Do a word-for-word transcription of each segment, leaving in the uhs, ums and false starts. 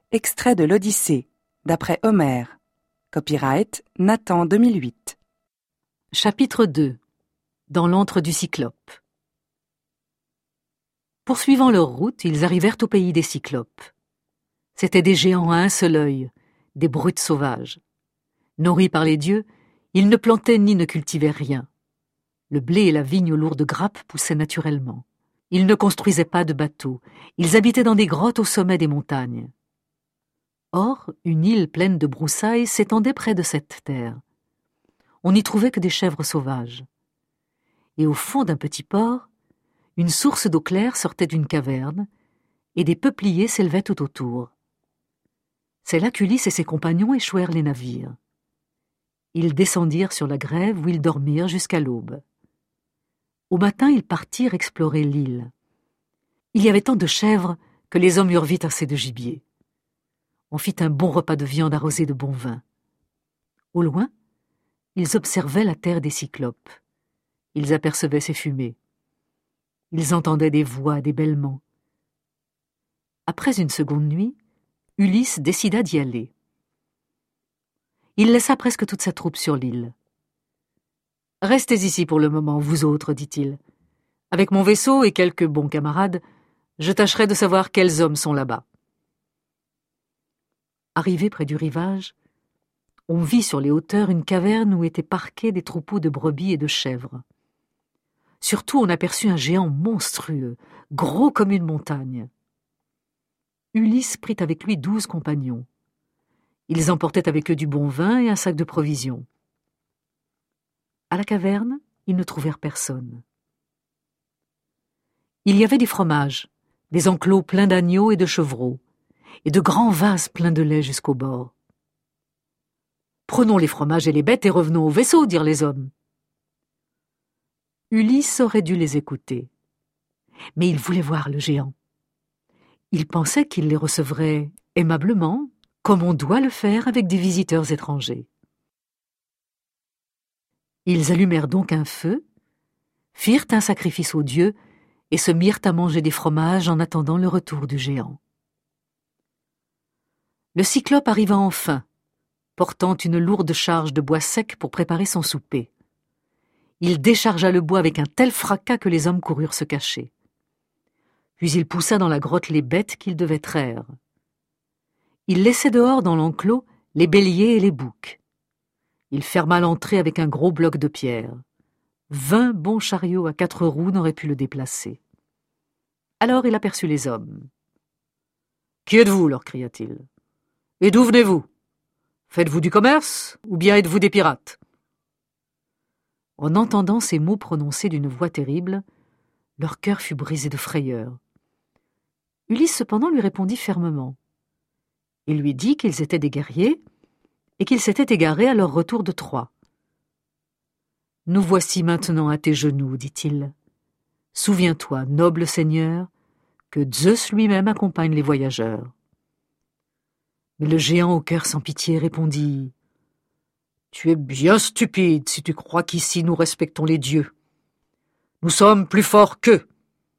Extrait de l'Odyssée, d'après Homère. Copyright Nathan deux mille huit. Chapitre deux. Dans l'antre du Cyclope. Poursuivant leur route, ils arrivèrent au pays des Cyclopes. C'étaient des géants à un seul œil, des brutes sauvages. Nourris par les dieux, ils ne plantaient ni ne cultivaient rien. Le blé et la vigne aux lourdes grappes poussaient naturellement. Ils ne construisaient pas de bateaux, ils habitaient dans des grottes au sommet des montagnes. Or, une île pleine de broussailles s'étendait près de cette terre. On n'y trouvait que des chèvres sauvages. Et au fond d'un petit port, une source d'eau claire sortait d'une caverne, et des peupliers s'élevaient tout autour. C'est là qu'Ulysse et ses compagnons échouèrent les navires. Ils descendirent sur la grève où ils dormirent jusqu'à l'aube. Au matin, ils partirent explorer l'île. Il y avait tant de chèvres que les hommes eurent vite assez de gibier. On fit un bon repas de viande arrosée de bon vin. Au loin, ils observaient la terre des Cyclopes. Ils apercevaient ses fumées. Ils entendaient des voix, des bêlements. Après une seconde nuit, Ulysse décida d'y aller. Il laissa presque toute sa troupe sur l'île. « Restez ici pour le moment, vous autres, dit-il. Avec mon vaisseau et quelques bons camarades, je tâcherai de savoir quels hommes sont là-bas. » Arrivé près du rivage, on vit sur les hauteurs une caverne où étaient parqués des troupeaux de brebis et de chèvres. Surtout, on aperçut un géant monstrueux, gros comme une montagne. Ulysse prit avec lui douze compagnons. Ils emportaient avec eux du bon vin et un sac de provisions. À la caverne, ils ne trouvèrent personne. Il y avait des fromages, des enclos pleins d'agneaux et de chevreaux, et de grands vases pleins de lait jusqu'au bord. « Prenons les fromages et les bêtes et revenons au vaisseau, dirent les hommes. Ulysse aurait dû les écouter, mais il voulait voir le géant. Il pensait qu'il les recevrait aimablement, comme on doit le faire avec des visiteurs étrangers. Ils allumèrent donc un feu, firent un sacrifice aux dieux et se mirent à manger des fromages en attendant le retour du géant. Le Cyclope arriva enfin, portant une lourde charge de bois sec pour préparer son souper. Il déchargea le bois avec un tel fracas que les hommes coururent se cacher. Puis il poussa dans la grotte les bêtes qu'il devait traire. Il laissait dehors dans l'enclos les béliers et les boucs. Il ferma l'entrée avec un gros bloc de pierre. Vingt bons chariots à quatre roues n'auraient pu le déplacer. Alors il aperçut les hommes. « Qui êtes-vous » leur cria-t-il. « Et d'où venez-vous? Faites-vous du commerce ou bien êtes-vous des pirates ?» En entendant ces mots prononcés d'une voix terrible, leur cœur fut brisé de frayeur. Ulysse cependant lui répondit fermement. Il lui dit qu'ils étaient des guerriers et qu'ils s'étaient égarés à leur retour de Troie. « Nous voici maintenant à tes genoux, dit-il. Souviens-toi, noble seigneur, que Zeus lui-même accompagne les voyageurs. » Mais le géant au cœur sans pitié répondit « Tu es bien stupide si tu crois qu'ici nous respectons les dieux. Nous sommes plus forts qu'eux. »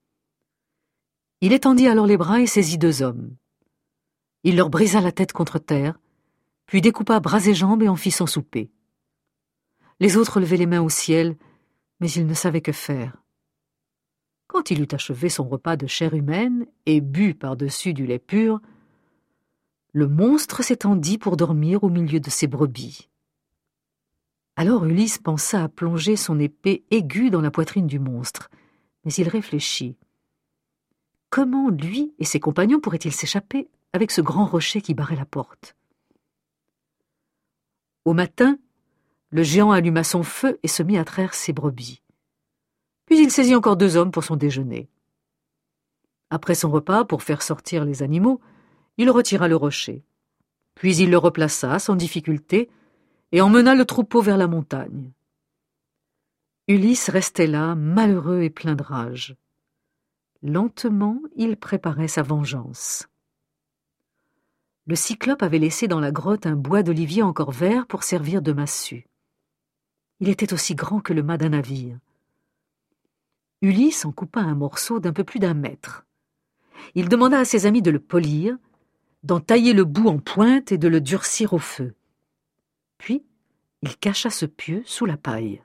Il étendit alors les bras et saisit deux hommes. Il leur brisa la tête contre terre, puis découpa bras et jambes et en fit son souper. Les autres levaient les mains au ciel, mais ils ne savaient que faire. Quand il eut achevé son repas de chair humaine et bu par-dessus du lait pur, le monstre s'étendit pour dormir au milieu de ses brebis. Alors Ulysse pensa à plonger son épée aiguë dans la poitrine du monstre, mais il réfléchit. Comment lui et ses compagnons pourraient-ils s'échapper avec ce grand rocher qui barrait la porte? Au matin, le géant alluma son feu et se mit à traire ses brebis. Puis il saisit encore deux hommes pour son déjeuner. Après son repas, pour faire sortir les animaux, il retira le rocher. Puis il le replaça sans difficulté et emmena le troupeau vers la montagne. Ulysse restait là, malheureux et plein de rage. Lentement, il préparait sa vengeance. Le Cyclope avait laissé dans la grotte un bois d'olivier encore vert pour servir de massue. Il était aussi grand que le mât d'un navire. Ulysse en coupa un morceau d'un peu plus d'un mètre. Il demanda à ses amis de le polir, d'en tailler le bout en pointe et de le durcir au feu. Puis, il cacha ce pieu sous la paille.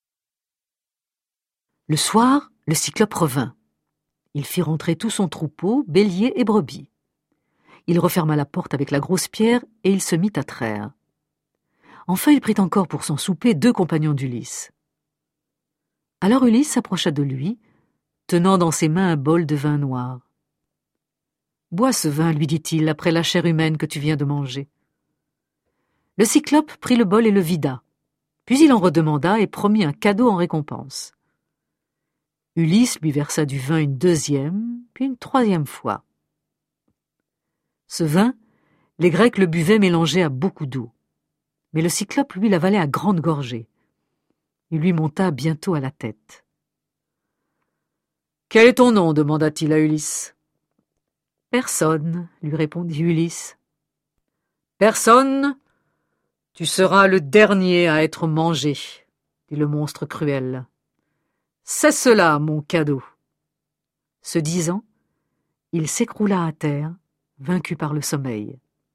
Le soir, le Cyclope revint. Il fit rentrer tout son troupeau, béliers et brebis. Il referma la porte avec la grosse pierre et il se mit à traire. Enfin, il prit encore pour son souper deux compagnons d'Ulysse. Alors Ulysse s'approcha de lui, tenant dans ses mains un bol de vin noir. « Bois ce vin, lui dit-il, après la chair humaine que tu viens de manger. » Le Cyclope prit le bol et le vida, puis il en redemanda et promit un cadeau en récompense. Ulysse lui versa du vin une deuxième, puis une troisième fois. Ce vin, les Grecs le buvaient mélangé à beaucoup d'eau. Mais le Cyclope, lui, l'avalait à grandes gorgées. Il lui monta bientôt à la tête. « Quel est ton nom » demanda-t-il à Ulysse. « Personne, » lui répondit Ulysse. « Personne, tu seras le dernier à être mangé, » dit le monstre cruel. « C'est cela, mon cadeau. » Ce disant, il s'écroula à terre, vaincu par le sommeil.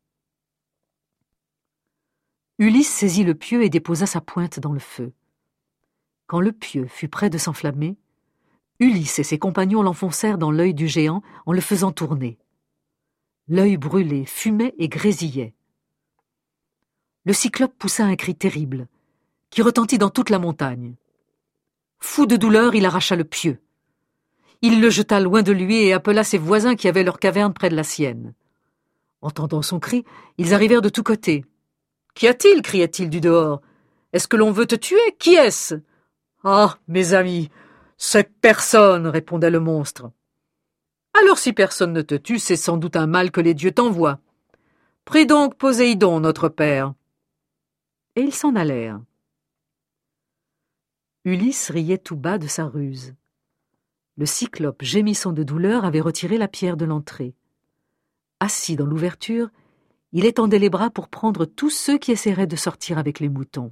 Ulysse saisit le pieu et déposa sa pointe dans le feu. Quand le pieu fut près de s'enflammer, Ulysse et ses compagnons l'enfoncèrent dans l'œil du géant en le faisant tourner. L'œil brûlé fumait et grésillait. Le Cyclope poussa un cri terrible, qui retentit dans toute la montagne. Fou de douleur, il arracha le pieu. Il le jeta loin de lui et appela ses voisins qui avaient leur caverne près de la sienne. Entendant son cri, ils arrivèrent de tous côtés. « Qu'y a-t-il » criait-il du dehors. « Est-ce que l'on veut te tuer? Qui est-ce » ? « Ah, mes amis, c'est personne » répondait le monstre. « Alors si personne ne te tue, c'est sans doute un mal que les dieux t'envoient. Prie donc Poséidon, notre père. » Et ils s'en allèrent. Ulysse riait tout bas de sa ruse. Le Cyclope, gémissant de douleur, avait retiré la pierre de l'entrée. Assis dans l'ouverture, il étendait les bras pour prendre tous ceux qui essaieraient de sortir avec les moutons.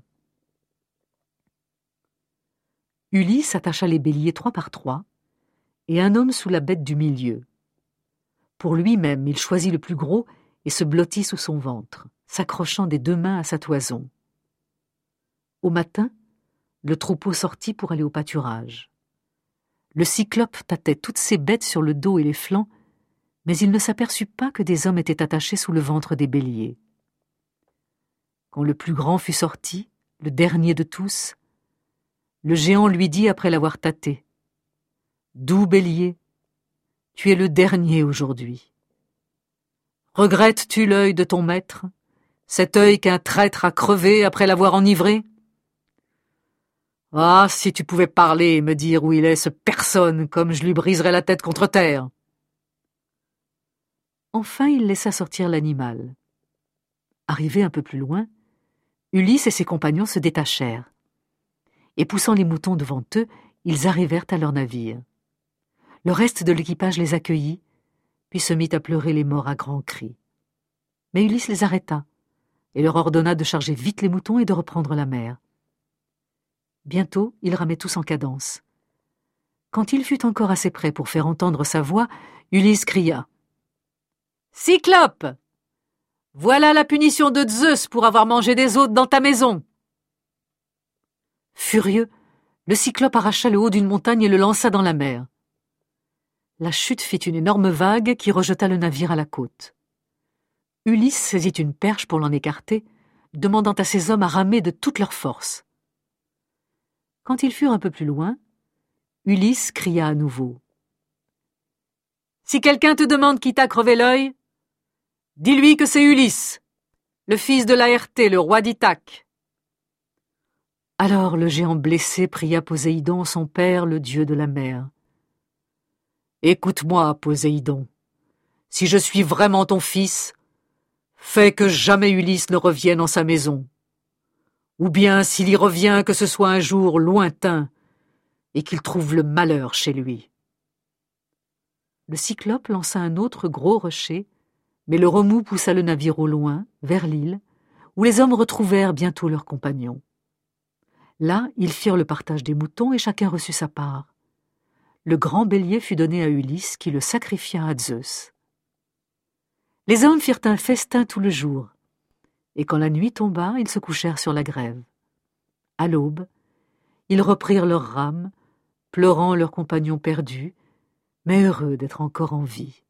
Ulysse attacha les béliers trois par trois, et un homme sous la bête du milieu. Pour lui-même, il choisit le plus gros et se blottit sous son ventre, s'accrochant des deux mains à sa toison. Au matin, le troupeau sortit pour aller au pâturage. Le Cyclope tâtait toutes ses bêtes sur le dos et les flancs, mais il ne s'aperçut pas que des hommes étaient attachés sous le ventre des béliers. Quand le plus grand fut sorti, le dernier de tous, le géant lui dit après l'avoir tâté: « Doux bélier, tu es le dernier aujourd'hui. Regrettes-tu l'œil de ton maître, cet œil qu'un traître a crevé après l'avoir enivré? Ah, si tu pouvais parler et me dire où il est, ce personne, comme je lui briserais la tête contre terre. » Enfin, il laissa sortir l'animal. Arrivé un peu plus loin, Ulysse et ses compagnons se détachèrent. Et poussant les moutons devant eux, ils arrivèrent à leur navire. Le reste de l'équipage les accueillit, puis se mit à pleurer les morts à grands cris. Mais Ulysse les arrêta et leur ordonna de charger vite les moutons et de reprendre la mer. Bientôt, ils ramaient tous en cadence. Quand il fut encore assez près pour faire entendre sa voix, Ulysse cria: « Cyclope, voilà la punition de Zeus pour avoir mangé des hôtes dans ta maison. » Furieux, le Cyclope arracha le haut d'une montagne et le lança dans la mer. La chute fit une énorme vague qui rejeta le navire à la côte. Ulysse saisit une perche pour l'en écarter, demandant à ses hommes à ramer de toute leur force. Quand ils furent un peu plus loin, Ulysse cria à nouveau: « Si quelqu'un te demande qui t'a crevé l'œil, dis-lui que c'est Ulysse, le fils de Laërté, le roi d'Ithaque. » Alors le géant blessé pria Poséidon, son père, le dieu de la mer. « Écoute-moi, Poséidon, si je suis vraiment ton fils, fais que jamais Ulysse ne revienne en sa maison. Ou bien, s'il y revient, que ce soit un jour lointain, et qu'il trouve le malheur chez lui. » Le Cyclope lança un autre gros rocher, mais le remous poussa le navire au loin, vers l'île, où les hommes retrouvèrent bientôt leurs compagnons. Là, ils firent le partage des moutons et chacun reçut sa part. Le grand bélier fut donné à Ulysse, qui le sacrifia à Zeus. Les hommes firent un festin tout le jour, et quand la nuit tomba, ils se couchèrent sur la grève. À l'aube, ils reprirent leurs rames, pleurant leurs compagnons perdus, mais heureux d'être encore en vie.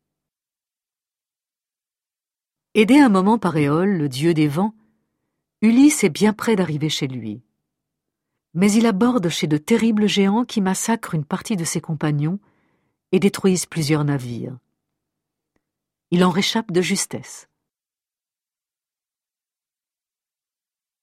Aidé un moment par Éole, le dieu des vents, Ulysse est bien près d'arriver chez lui. Mais il aborde chez de terribles géants qui massacrent une partie de ses compagnons et détruisent plusieurs navires. Il en réchappe de justesse.